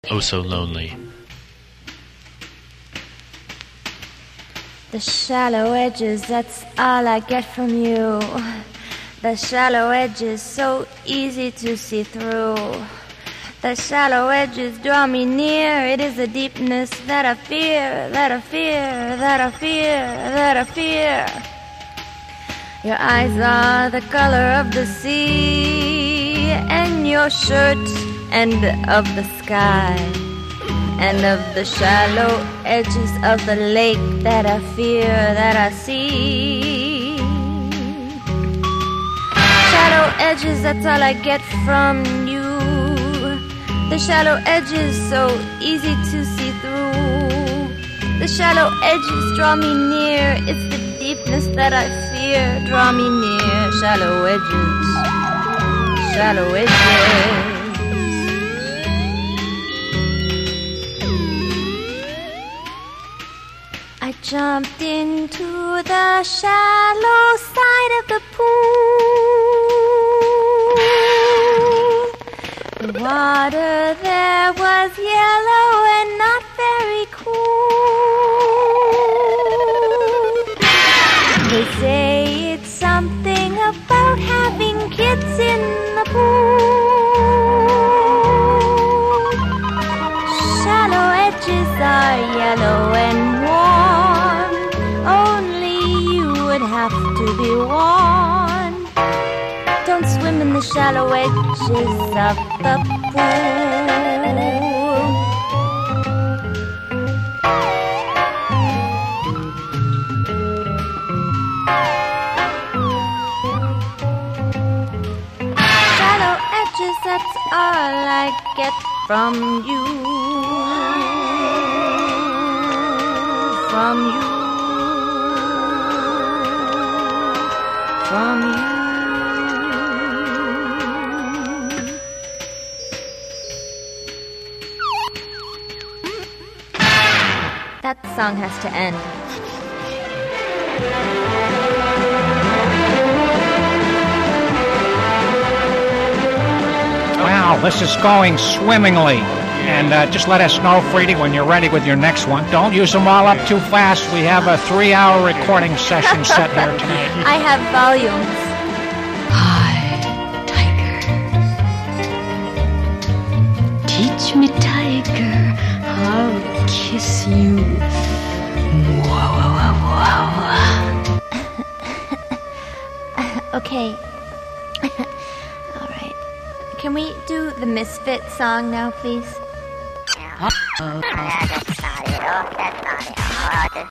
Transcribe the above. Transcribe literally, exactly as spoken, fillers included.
Oh so lonely. The shallow edges, that's all I get from you. The shallow edges, so easy to see through. The shallow edges draw me near. It is the deepness that I fear, that I fear, that I fear, that I fear. Your eyes are the color of the sea, and your shirt and of the sky, and of the shallow edges of the lake that I fear, that I see. Shallow edges, that's all I get from you. The shallow edges, so easy to see through. The shallow edges draw me near. It's the deepness that I fear. Draw me near. Shallow edges, shallow edges. I jumped into the shallow side of the pool. The water there was yellow and not very cool. They say it's something about having kids in the pool. Shallow edges are yellow and warm. Only you would have to be warned. Don't swim in the shallow edges of the pool. Shallow edges, that's all I get from you. From you. From you. That song has to end. Wow, this is going swimmingly. And uh, just let us know, Freedy, when you're ready with your next one. Don't use them all up too fast. We have a three-hour recording session set here tonight. I have volumes. Hi, Tiger. Teach me, Tiger, how to kiss you. Wow, wow, wow, wow. Okay. All right. Can we do the Misfit song now, please?